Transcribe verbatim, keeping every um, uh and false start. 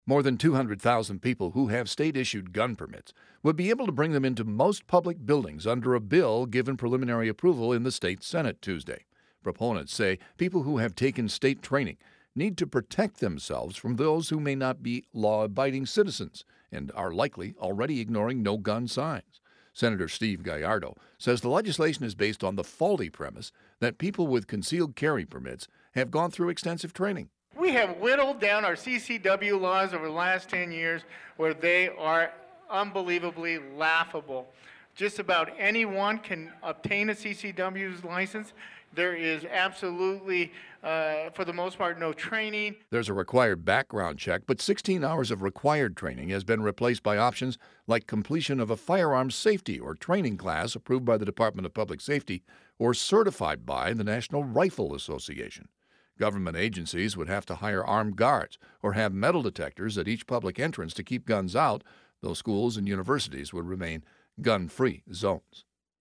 More than two hundred thousand people who have state-issued gun permits would be able to bring them into most public buildings under a bill given preliminary approval in the state Senate Tuesday. Proponents say people who have taken state training need to protect themselves from those who may not be law-abiding citizens and are likely already ignoring no-gun signs. Senator Steve Gallardo says the legislation is based on the faulty premise that people with concealed carry permits have gone through extensive training. We have whittled down our C C W laws over the last ten years where they are unbelievably laughable. Just about anyone can obtain a C C W's license. There is absolutely, uh, for the most part, no training. There's a required background check, but sixteen hours of required training has been replaced by options like completion of a firearms safety or training class approved by the Department of Public Safety or certified by the National Rifle Association. Government agencies would have to hire armed guards or have metal detectors at each public entrance to keep guns out, though schools and universities would remain gun-free zones.